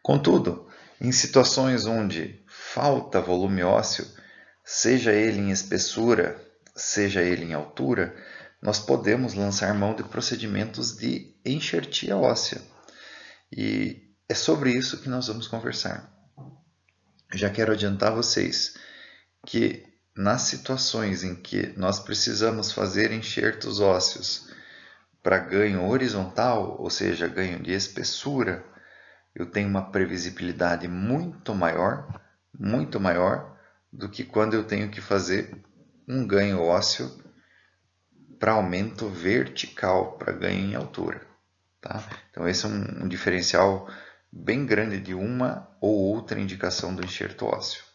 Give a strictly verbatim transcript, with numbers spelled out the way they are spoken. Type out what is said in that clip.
Contudo, em situações onde falta volume ósseo, seja ele em espessura, seja ele em altura, nós podemos lançar mão de procedimentos de enxertia óssea. E é sobre isso que nós vamos conversar. Já quero adiantar a vocês que nas situações em que nós precisamos fazer enxertos ósseos para ganho horizontal, ou seja, ganho de espessura, eu tenho uma previsibilidade muito maior, muito maior do que quando eu tenho que fazer um ganho ósseo para aumento vertical, para ganho em altura. Tá? Então esse é um, um diferencial bem grande de uma ou outra indicação do enxerto ósseo.